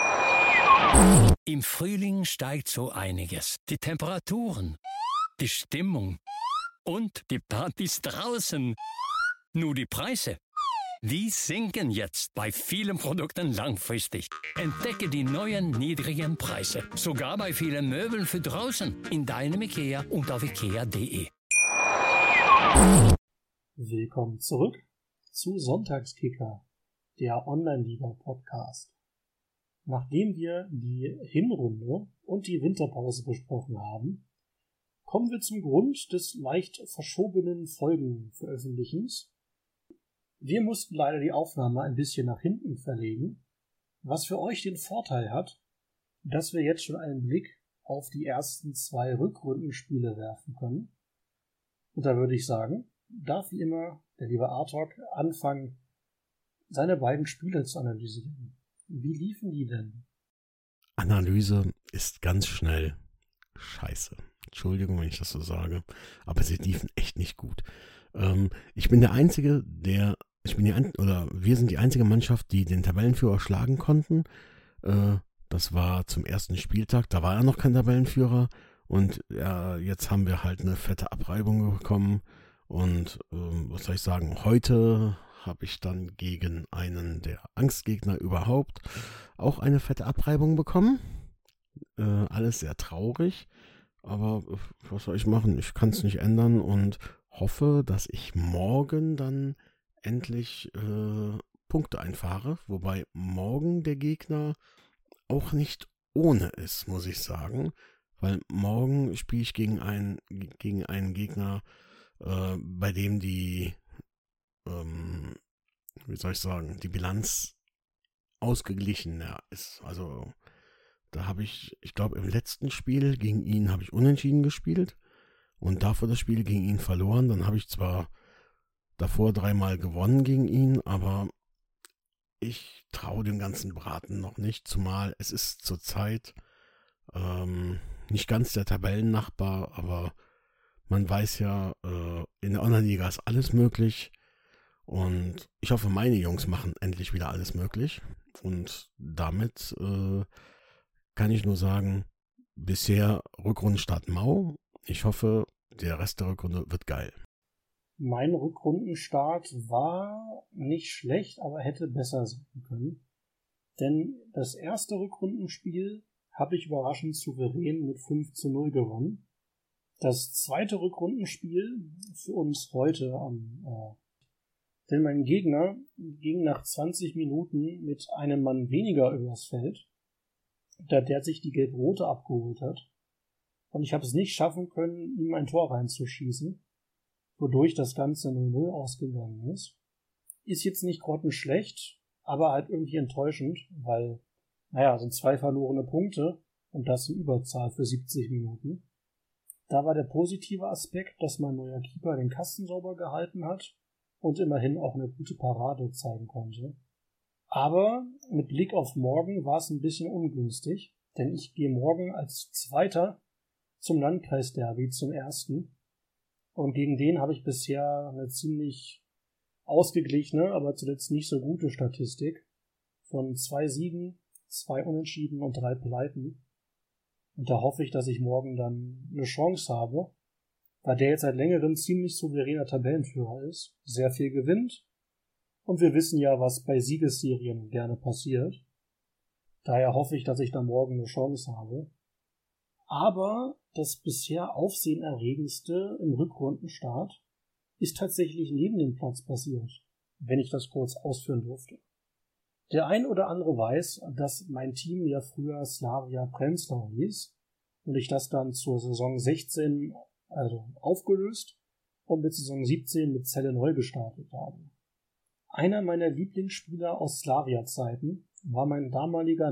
Im Frühling steigt so einiges. Die Temperaturen, die Stimmung und die Partys draußen. Nur die Preise, die sinken jetzt bei vielen Produkten langfristig. Entdecke die neuen niedrigen Preise, sogar bei vielen Möbeln für draußen, in deinem IKEA und auf ikea punkt de. Willkommen zurück zu Sonntagskicker, der Online-Liga-Podcast. Nachdem wir die Hinrunde und die Winterpause besprochen haben, kommen wir zum Grund des leicht verschobenen Folgenveröffentlichens. Wir mussten leider die Aufnahme ein bisschen nach hinten verlegen, was für euch den Vorteil hat, dass wir jetzt schon einen Blick auf die ersten zwei Rückrundenspiele werfen können. Und da würde ich sagen, darf wie immer der liebe Artok anfangen, seine beiden Spiele zu analysieren. Wie liefen die denn? Analyse ist ganz schnell scheiße. Entschuldigung, wenn ich das so sage, aber sie liefen echt nicht gut. Ähm, ich bin der Einzige, der, ich bin die, oder wir sind die einzige Mannschaft, die den Tabellenführer schlagen konnten. Äh, das war zum ersten Spieltag, da war er noch kein Tabellenführer und ja, jetzt haben wir halt eine fette Abreibung bekommen und ähm, was soll ich sagen, heute habe ich dann gegen einen der Angstgegner überhaupt auch eine fette Abreibung bekommen. Äh, alles sehr traurig, aber was soll ich machen? Ich kann es nicht ändern und hoffe, dass ich morgen dann endlich äh, Punkte einfahre, wobei morgen der Gegner auch nicht ohne ist, muss ich sagen, weil morgen spiele ich gegen einen, gegen einen Gegner, äh, bei dem die ähm, wie soll ich sagen, die Bilanz ausgeglichener ist. Also da habe ich, ich glaube im letzten Spiel gegen ihn habe ich unentschieden gespielt und davor das Spiel gegen ihn verloren. Dann habe ich zwar davor dreimal gewonnen gegen ihn, aber ich traue dem ganzen Braten noch nicht, zumal es ist zurzeit ähm, nicht ganz der Tabellennachbar, aber man weiß ja, äh, in der Online-Liga ist alles möglich. Und ich hoffe, meine Jungs machen endlich wieder alles möglich. Und damit äh, kann ich nur sagen, bisher Rückrundenstart mau. Ich hoffe, der Rest der Rückrunde wird geil. Mein Rückrundenstart war nicht schlecht, aber hätte besser sein können. Denn das erste Rückrundenspiel habe ich überraschend souverän mit fünf zu null gewonnen. Das zweite Rückrundenspiel für uns heute am äh, Denn mein Gegner ging nach zwanzig Minuten mit einem Mann weniger übers Feld, da der sich die Gelb-Rote abgeholt hat. Und ich habe es nicht schaffen können, ihm ein Tor reinzuschießen, wodurch das Ganze null null ausgegangen ist. Ist jetzt nicht grottenschlecht, aber halt irgendwie enttäuschend, weil, naja, sind zwei verlorene Punkte und das in Überzahl für siebzig Minuten. Da war der positive Aspekt, dass mein neuer Keeper den Kasten sauber gehalten hat und immerhin auch eine gute Parade zeigen konnte. Aber mit Blick auf morgen war es ein bisschen ungünstig, denn ich gehe morgen als Zweiter zum Landkreisderby zum ersten. Und gegen den habe ich bisher eine ziemlich ausgeglichene, aber zuletzt nicht so gute Statistik von zwei Siegen, zwei Unentschieden und drei Pleiten. Und da hoffe ich, dass ich morgen dann eine Chance habe. weil der jetzt seit längerem ziemlich souveräner Tabellenführer ist, sehr viel gewinnt. Und wir wissen ja, was bei Siegesserien gerne passiert. Daher hoffe ich, dass ich da morgen eine Chance habe. Aber das bisher aufsehenerregendste im Rückrundenstart ist tatsächlich neben dem Platz passiert, wenn ich das kurz ausführen durfte. Der ein oder andere weiß, dass mein Team ja früher Slavia Prenzlau hieß und ich das dann zur Saison sechzehn also aufgelöst und mit Saison siebzehn mit Celle neu gestartet habe. Einer meiner Lieblingsspieler aus Slavia-Zeiten war mein damaliger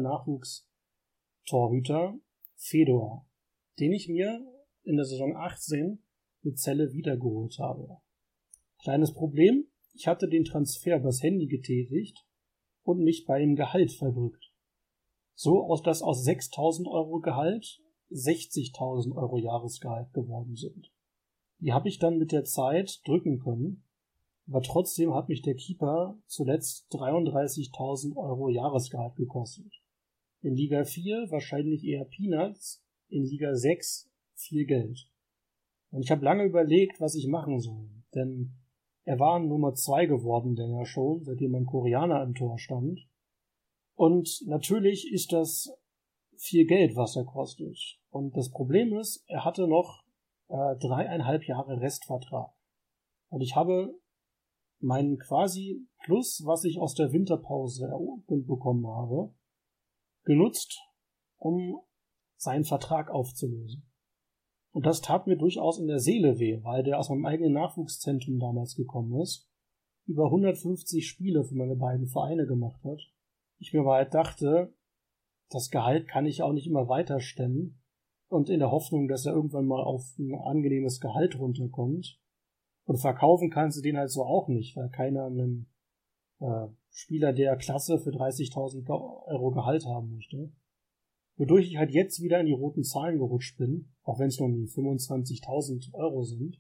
Nachwuchstorhüter Fedor, den ich mir in der Saison achtzehn mit Celle wiedergeholt habe. Kleines Problem, ich hatte den Transfer übers Handy getätigt und mich bei dem Gehalt verdrückt. So, dass aus sechstausend Euro Gehalt sechzigtausend Euro Jahresgehalt geworden sind. Die habe ich dann mit der Zeit drücken können, aber trotzdem hat mich der Keeper zuletzt dreiunddreißigtausend Euro Jahresgehalt gekostet. In Liga vier wahrscheinlich eher Peanuts, in Liga sechs viel Geld. Und ich habe lange überlegt, was ich machen soll, denn er war Nummer zwei geworden, der ja schon, seitdem ein Koreaner im Tor stand. Und natürlich ist das viel Geld, was er kostet. Und das Problem ist, er hatte noch äh, dreieinhalb Jahre Restvertrag. Und ich habe meinen quasi Plus, was ich aus der Winterpause bekommen habe, genutzt, um seinen Vertrag aufzulösen. Und das tat mir durchaus in der Seele weh, weil der aus meinem eigenen Nachwuchszentrum damals gekommen ist, über hundertfünfzig Spiele für meine beiden Vereine gemacht hat. Ich mir aber halt dachte, das Gehalt kann ich auch nicht immer weiter stemmen und in der Hoffnung, dass er irgendwann mal auf ein angenehmes Gehalt runterkommt. Und verkaufen kannst du den halt so auch nicht, weil keiner einen äh, Spieler der Klasse für dreißigtausend Euro Gehalt haben möchte. Wodurch ich halt jetzt wieder in die roten Zahlen gerutscht bin, auch wenn es nur um die fünfundzwanzigtausend Euro sind.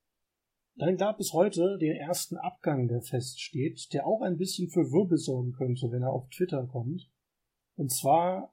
Dann gab es heute den ersten Abgang, der feststeht, der auch ein bisschen für Wirbel sorgen könnte, wenn er auf Twitter kommt. Und zwar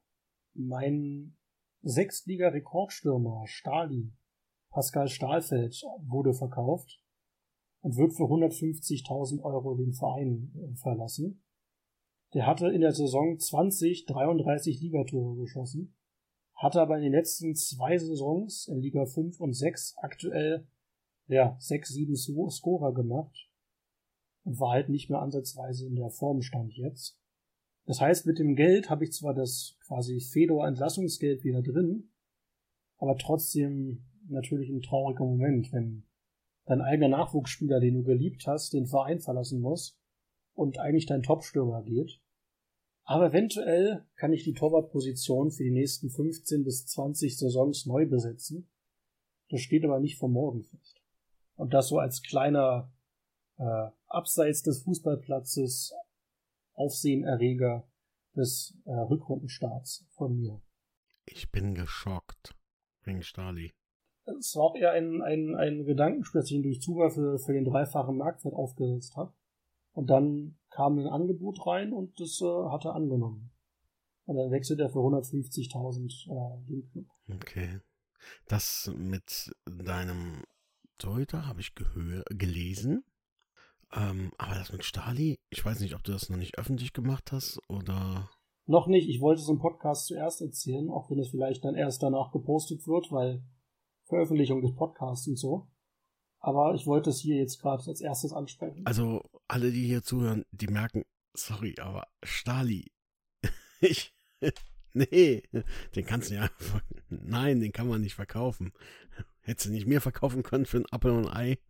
mein Sechstliga-Rekordstürmer Stali, Pascal Stahlfeld, wurde verkauft und wird für hundertfünfzigtausend Euro den Verein verlassen. Der hatte in der Saison zwanzig, dreiunddreißig Ligatore geschossen, hatte aber in den letzten zwei Saisons in Liga fünf und sechs aktuell ja, sechs, sieben Scorer gemacht und war halt nicht mehr ansatzweise in der Formstand jetzt. Das heißt, mit dem Geld habe ich zwar das quasi Fedor-Entlassungsgeld wieder drin, aber trotzdem natürlich ein trauriger Moment, wenn dein eigener Nachwuchsspieler, den du geliebt hast, den Verein verlassen muss und eigentlich dein Topstürmer geht. Aber eventuell kann ich die Torwartposition für die nächsten fünfzehn bis zwanzig Saisons neu besetzen. Das steht aber nicht vor morgen fest. Und das so als kleiner äh, abseits des Fußballplatzes Aufsehenerreger des äh, Rückrundenstarts von mir. Ich bin geschockt wegen Stali. Es war auch eher ein, ein, ein Gedankenspiel, das ich durch Zufall für, für den dreifachen Marktwert aufgesetzt habe. Und dann kam ein Angebot rein und das äh, hat er angenommen. Und dann wechselt er für hundertfünfzigtausend äh, den Club. Okay. Das mit deinem Torhüter habe ich gehör- gelesen. Ähm, aber das mit Stali, ich weiß nicht, ob du das noch nicht öffentlich gemacht hast oder... Noch nicht. Ich wollte es im Podcast zuerst erzählen, auch wenn es vielleicht dann erst danach gepostet wird, weil Veröffentlichung des Podcasts und so. Aber ich wollte es hier jetzt gerade als erstes ansprechen. Also alle, die hier zuhören, die merken, sorry, aber Stali, ich, nee, den kannst du ja, nein, den kann man nicht verkaufen. Hättest du nicht mir verkaufen können für ein Apfel und ein Ei?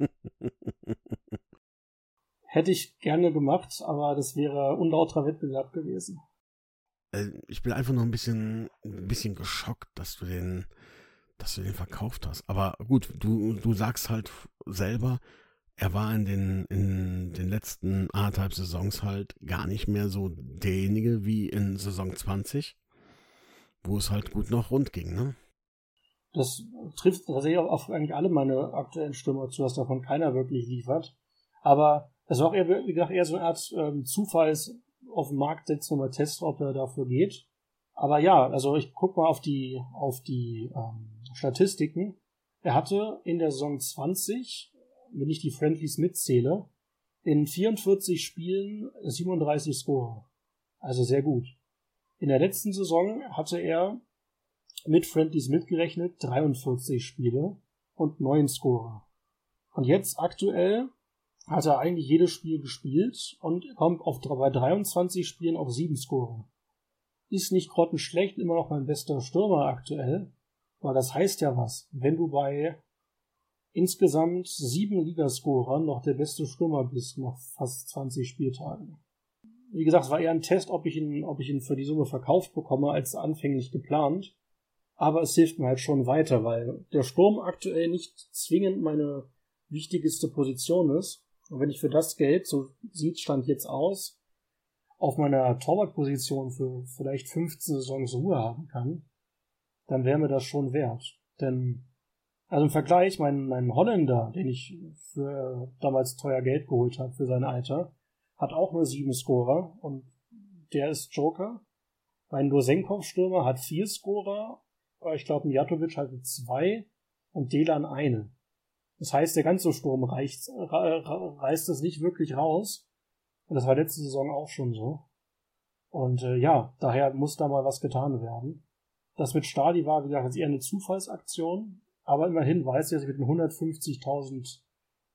Hätte ich gerne gemacht, aber das wäre unlauterer Wettbewerb gewesen. Ich bin einfach nur ein bisschen, ein bisschen geschockt, dass du den, dass du den verkauft hast. Aber gut, du, du sagst halt selber, er war in den, in den letzten anderthalb Saisons halt gar nicht mehr so derjenige wie in Saison zwanzig, wo es halt gut noch rund ging, ne? Das trifft tatsächlich auf eigentlich alle meine aktuellen Stürmer zu, dass davon keiner wirklich liefert. Aber es war auch eher, wie gesagt, eher so eine Art ähm, Zufalls auf den Markt setzen und mal testen, ob er dafür geht. Aber ja, also ich guck mal auf die, auf die ähm, Statistiken. Er hatte in der Saison zwanzig, wenn ich die Friendlies mitzähle, in vierundvierzig Spielen siebenunddreißig Scorer. Also sehr gut. In der letzten Saison hatte er mit Friendlies mitgerechnet dreiundvierzig Spiele und neun Scorer. Und jetzt aktuell hat er eigentlich jedes Spiel gespielt und kommt auf, bei dreiundzwanzig Spielen auf sieben Scorer. Ist nicht grottenschlecht, immer noch mein bester Stürmer aktuell. Aber das heißt ja was. Wenn du bei insgesamt sieben Ligascorern noch der beste Stürmer bist, nach fast zwanzig Spieltagen. Wie gesagt, es war eher ein Test, ob ich ihn, ob ich ihn für die Summe verkauft bekomme, als anfänglich geplant. Aber es hilft mir halt schon weiter, weil der Sturm aktuell nicht zwingend meine wichtigste Position ist. Und wenn ich für das Geld, so sieht Stand jetzt aus, auf meiner Torwartposition für vielleicht fünfzehn Saisons Ruhe haben kann, dann wäre mir das schon wert. Denn, also im Vergleich, mein, mein Holländer, den ich für damals teuer Geld geholt habe für sein Alter, hat auch nur sieben Scorer und der ist Joker. Mein Dosenkov-Stürmer hat vier Scorer, aber ich glaube, Mijatovic hatte zwei und Delan eine. Das heißt, der ganze Sturm reicht, reißt es nicht wirklich raus. Und das war letzte Saison auch schon so. Und äh, ja, daher muss da mal was getan werden. Das mit Stadi war, wie gesagt, jetzt eher eine Zufallsaktion. Aber immerhin weiß ich, dass ich mit den hundertfünfzigtausend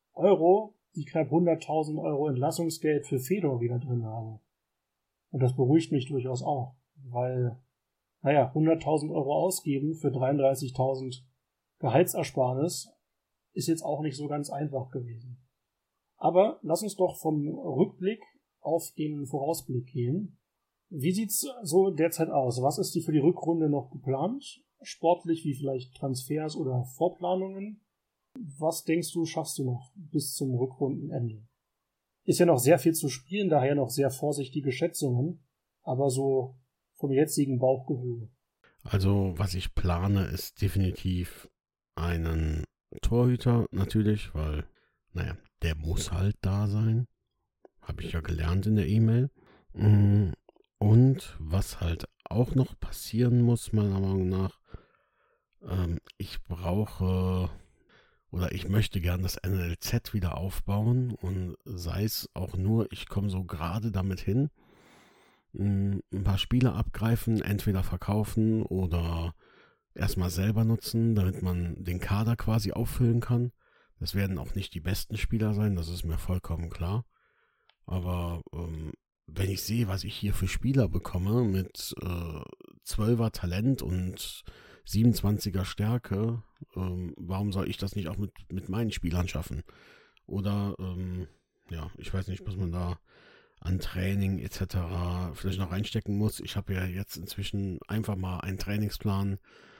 Euro die knapp hunderttausend Euro Entlassungsgeld für Fedor wieder drin habe. Und das beruhigt mich durchaus auch. Weil, naja, hunderttausend Euro ausgeben für dreiunddreißigtausend Gehaltsersparnis ist jetzt auch nicht so ganz einfach gewesen. Aber lass uns doch vom Rückblick auf den Vorausblick gehen. Wie sieht's so derzeit aus? Was ist die für die Rückrunde noch geplant? Sportlich wie vielleicht Transfers oder Vorplanungen? Was denkst du, schaffst du noch bis zum Rückrundenende? Ist ja noch sehr viel zu spielen, daher noch sehr vorsichtige Schätzungen, aber so vom jetzigen Bauchgefühl. Also, was ich plane, ist definitiv einen Torhüter natürlich, weil, naja, der muss halt da sein. Habe ich ja gelernt in der E-Mail. Und was halt auch noch passieren muss, meiner Meinung nach, ähm, ich brauche oder ich möchte gern das N L Z wieder aufbauen und sei es auch nur, ich komme so gerade damit hin, ein paar Spieler abgreifen, entweder verkaufen oder erstmal selber nutzen, damit man den Kader quasi auffüllen kann. Das werden auch nicht die besten Spieler sein, das ist mir vollkommen klar. Aber ähm, wenn ich sehe, was ich hier für Spieler bekomme mit äh, zwölfer Talent und siebenundzwanziger Stärke, ähm, warum soll ich das nicht auch mit, mit meinen Spielern schaffen? Oder, ähm, ja, ich weiß nicht, was man da an Training et cetera vielleicht noch reinstecken muss. Ich habe ja jetzt inzwischen einfach mal einen Trainingsplan,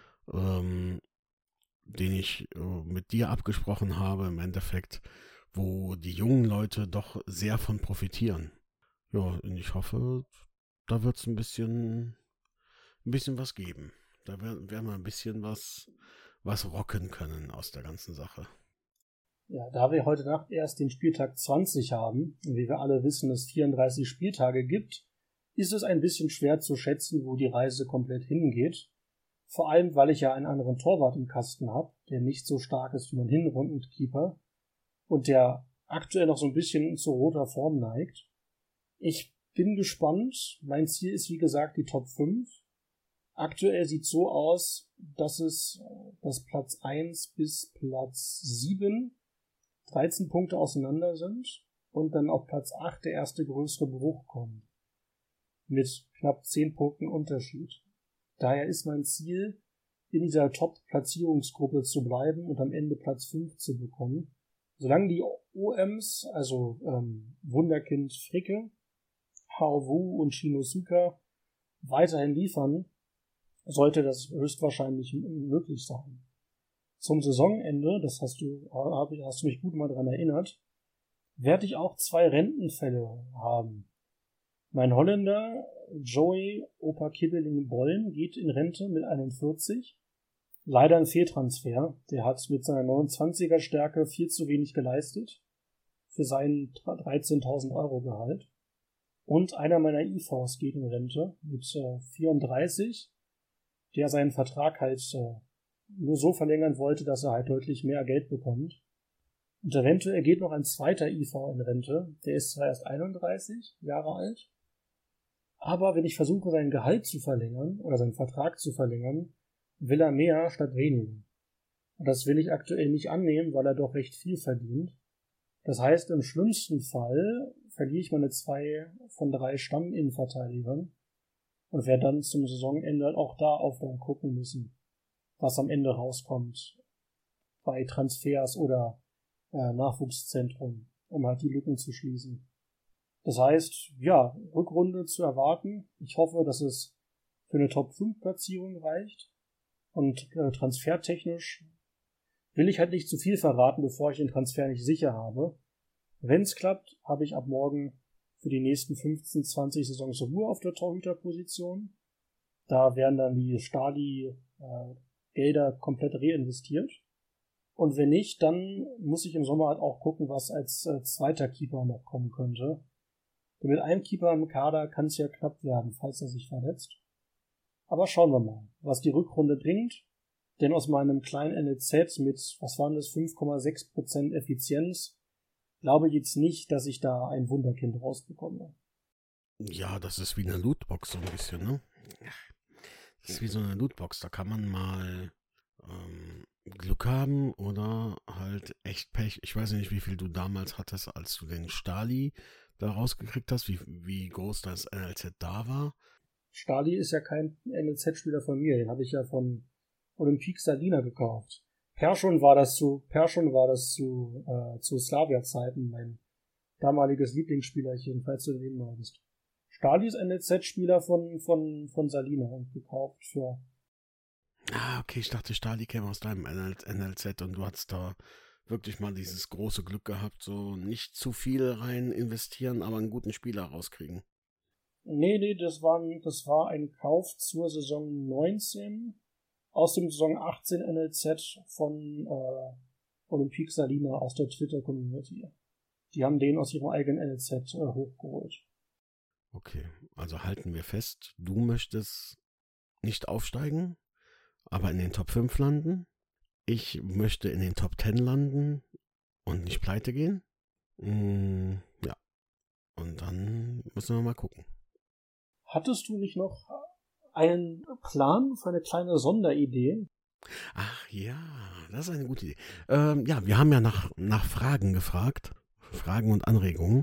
ähm, den ich äh, mit dir abgesprochen habe, im Endeffekt, wo die jungen Leute doch sehr von profitieren. Ja, und ich hoffe, da wird es ein bisschen, ein bisschen was geben. Da werden wir ein bisschen was, was rocken können aus der ganzen Sache. Ja, da wir heute Nacht erst den Spieltag zwanzig haben, und wie wir alle wissen, es vierunddreißig Spieltage gibt, ist es ein bisschen schwer zu schätzen, wo die Reise komplett hingeht. Vor allem, weil ich ja einen anderen Torwart im Kasten habe, der nicht so stark ist wie mein Hinrundenkeeper und der aktuell noch so ein bisschen zu roter Form neigt. Ich bin gespannt. Mein Ziel ist, wie gesagt, die Top fünf. Aktuell sieht es so aus, dass es dass Platz eins bis Platz sieben dreizehn Punkte auseinander sind und dann auf Platz acht der erste größere Bruch kommt. Mit knapp zehn Punkten Unterschied. Daher ist mein Ziel, in dieser Top-Platzierungsgruppe zu bleiben und am Ende Platz fünf zu bekommen. Solange die O Ms, also ähm, Wunderkind Fricke, Haowu und Shinosuka weiterhin liefern, sollte das höchstwahrscheinlich möglich sein. Zum Saisonende, das hast du, hast du mich gut mal daran erinnert, werde ich auch zwei Rentenfälle haben. Mein Holländer Joey Opa-Kibbeling-Bollen geht in Rente mit einundvierzig. Leider ein Fehltransfer. Der hat mit seiner neunundzwanziger Stärke viel zu wenig geleistet für seinen dreizehntausend Euro Gehalt. Und einer meiner I Vs geht in Rente mit äh, vierunddreißig, der seinen Vertrag halt äh, nur so verlängern wollte, dass er halt deutlich mehr Geld bekommt. Und eventuell geht noch ein zweiter I V in Rente. Der ist zwar erst einunddreißig Jahre alt, aber wenn ich versuche, sein Gehalt zu verlängern oder seinen Vertrag zu verlängern, will er mehr statt weniger. Und das will ich aktuell nicht annehmen, weil er doch recht viel verdient. Das heißt, im schlimmsten Fall verliere ich meine zwei von drei Stamminnenverteidigern und werde dann zum Saisonende auch da auf dann gucken müssen, was am Ende rauskommt bei Transfers oder äh, Nachwuchszentrum, um halt die Lücken zu schließen. Das heißt, ja, Rückrunde zu erwarten. Ich hoffe, dass es für eine Top fünf Platzierung reicht. Und äh, transfertechnisch will ich halt nicht zu viel verraten, bevor ich den Transfer nicht sicher habe. Wenn es klappt, habe ich ab morgen für die nächsten fünfzehn, zwanzig Saisons Ruhe auf der Torhüterposition. Da werden dann die Stali-Gelder äh, komplett reinvestiert. Und wenn nicht, dann muss ich im Sommer halt auch gucken, was als äh, zweiter Keeper noch kommen könnte. Denn mit einem Keeper im Kader kann es ja knapp werden, falls er sich verletzt. Aber schauen wir mal, was die Rückrunde bringt. Denn aus meinem kleinen N L Z mit, was waren das, fünf Komma sechs Prozent Effizienz, glaube ich jetzt nicht, dass ich da ein Wunderkind rausbekomme. Ja, das ist wie eine Lootbox so ein bisschen, ne? Das ist wie so eine Lootbox, da kann man mal ähm, Glück haben oder halt echt Pech. Ich weiß nicht, wie viel du damals hattest, als du den Stali da rausgekriegt hast, wie, wie groß das N L Z da war. Stali ist ja kein N L Z-Spieler von mir, den habe ich ja von Olympique Salina gekauft. Perschon war das zu, Perschon war das zu, äh, zu Slavia-Zeiten, mein damaliges Lieblingsspielerchen, falls du den meinst. Stali ist N L Z-Spieler von, von, von Salina und gekauft für. Ah, okay, ich dachte, Stali käme aus deinem N L Z und du hattest da wirklich mal dieses große Glück gehabt, so nicht zu viel rein investieren, aber einen guten Spieler rauskriegen. Nee, nee, das war, das war ein Kauf zur Saison neunzehn. Aus dem Saison achtzehn N L Z von äh, Olympique Salina aus der Twitter-Community. Die haben den aus ihrem eigenen N L Z äh, hochgeholt. Okay, also halten wir fest, du möchtest nicht aufsteigen, aber in den Top fünf landen. Ich möchte in den Top zehn landen und nicht pleite gehen. Mm, ja, und dann müssen wir mal gucken. Hattest du nicht noch einen Plan für eine kleine Sonderidee? Ach ja, das ist eine gute Idee. Ähm, ja, wir haben ja nach, nach Fragen gefragt, Fragen und Anregungen.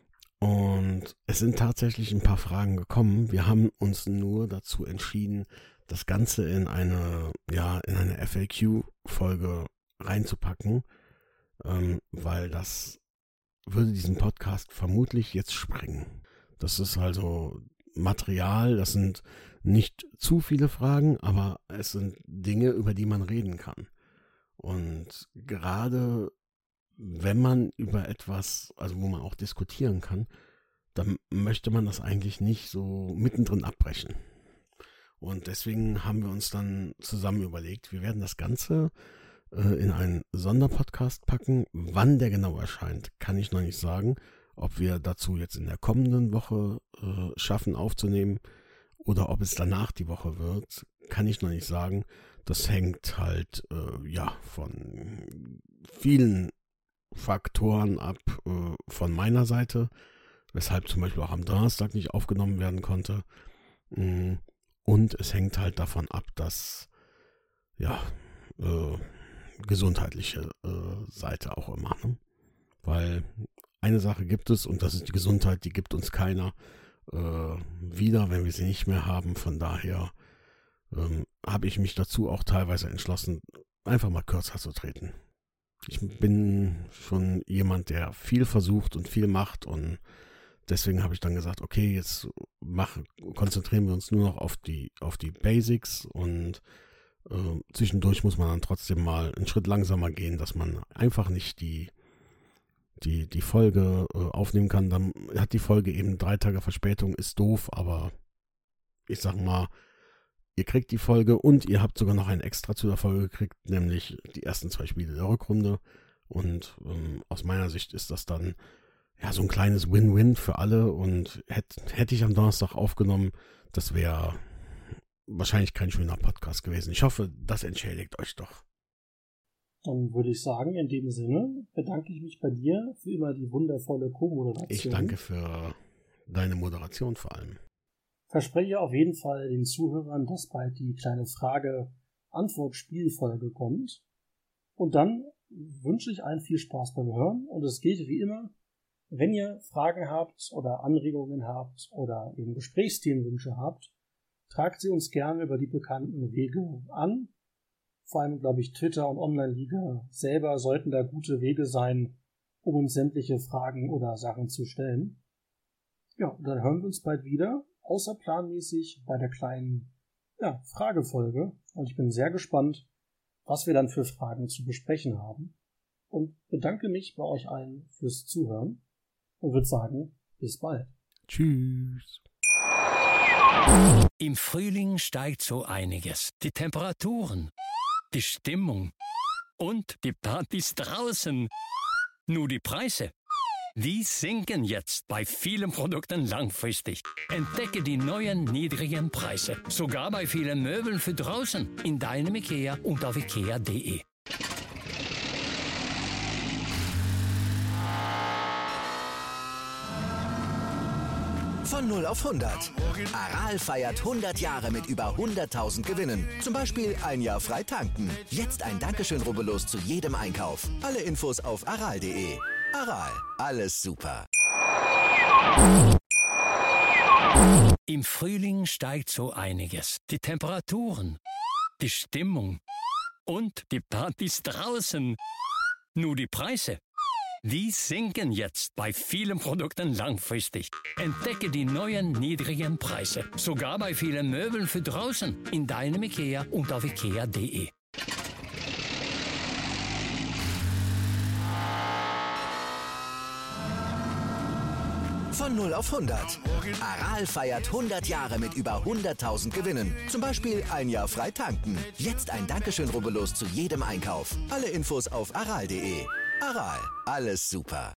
Und es sind tatsächlich ein paar Fragen gekommen. Wir haben uns nur dazu entschieden, das Ganze in eine, ja, in eine F A Q-Folge reinzupacken, ähm, weil das würde diesen Podcast vermutlich jetzt sprengen. Das ist also Material, das sind nicht zu viele Fragen, aber es sind Dinge, über die man reden kann. Und gerade wenn man über etwas, also wo man auch diskutieren kann, dann möchte man das eigentlich nicht so mittendrin abbrechen. Und deswegen haben wir uns dann zusammen überlegt, wir werden das Ganze äh, in einen Sonderpodcast packen. Wann der genau erscheint, kann ich noch nicht sagen. Ob wir dazu jetzt in der kommenden Woche äh, schaffen aufzunehmen oder ob es danach die Woche wird, kann ich noch nicht sagen. Das hängt halt äh, ja von vielen Faktoren ab äh, von meiner Seite, weshalb zum Beispiel auch am Donnerstag nicht aufgenommen werden konnte. Und es hängt halt davon ab, dass ja äh, gesundheitliche äh, Seite auch immer, ne? Weil eine Sache gibt es und das ist die Gesundheit, die gibt uns keiner äh, wieder, wenn wir sie nicht mehr haben. Von daher ähm, habe ich mich dazu auch teilweise entschlossen, einfach mal kürzer zu treten. Ich bin schon jemand, der viel versucht und viel macht und deswegen habe ich dann gesagt, okay, jetzt mach, konzentrieren wir uns nur noch auf die, auf die Basics und äh, zwischendurch muss man dann trotzdem mal einen Schritt langsamer gehen, dass man einfach nicht die, die, die Folge äh, aufnehmen kann. Dann hat die Folge eben drei Tage Verspätung, ist doof, aber ich sag mal, ihr kriegt die Folge und ihr habt sogar noch ein Extra zu der Folge gekriegt, nämlich die ersten zwei Spiele der Rückrunde. Und ähm, aus meiner Sicht ist das dann ja so ein kleines Win-Win für alle. Und hätte hätt ich am Donnerstag aufgenommen, das wäre wahrscheinlich kein schöner Podcast gewesen. Ich hoffe, das entschädigt euch doch. Dann würde ich sagen, in dem Sinne bedanke ich mich bei dir für immer die wundervolle Co-Moderation. Ich danke für deine Moderation vor allem. Verspreche auf jeden Fall den Zuhörern, dass bald die kleine Frage-Antwort-Spielfolge kommt. Und dann wünsche ich allen viel Spaß beim Hören. Und es gilt wie immer, wenn ihr Fragen habt oder Anregungen habt oder eben Gesprächsthemenwünsche habt, tragt sie uns gerne über die bekannten Wege an. Vor allem, glaube ich, Twitter und Online-Liga selber sollten da gute Wege sein, um uns sämtliche Fragen oder Sachen zu stellen. Ja, und dann hören wir uns bald wieder, außerplanmäßig bei der kleinen ja, Fragefolge. Und ich bin sehr gespannt, was wir dann für Fragen zu besprechen haben. Und bedanke mich bei euch allen fürs Zuhören und würde sagen, bis bald. Tschüss. Im Frühling steigt so einiges. Die Temperaturen, die Stimmung und die Partys draußen. Nur die Preise, die sinken jetzt bei vielen Produkten langfristig. Entdecke die neuen niedrigen Preise. Sogar bei vielen Möbeln für draußen. In deinem IKEA und auf ikea punkt de. Von null auf hundert. Aral feiert hundert Jahre mit über hunderttausend Gewinnen. Zum Beispiel ein Jahr frei tanken. Jetzt ein Dankeschön, rubbellos zu jedem Einkauf. Alle Infos auf aral punkt de. Aral, alles super. Im Frühling steigt so einiges. Die Temperaturen, die Stimmung und die Partys draußen. Nur die Preise, die sinken jetzt bei vielen Produkten langfristig. Entdecke die neuen niedrigen Preise. Sogar bei vielen Möbeln für draußen. In deinem IKEA und auf ikea punkt de. Von null auf hundert. Aral feiert hundert Jahre mit über hunderttausend Gewinnen. Zum Beispiel ein Jahr frei tanken. Jetzt ein Dankeschön, rubbellos zu jedem Einkauf. Alle Infos auf aral punkt de. Aral, alles super.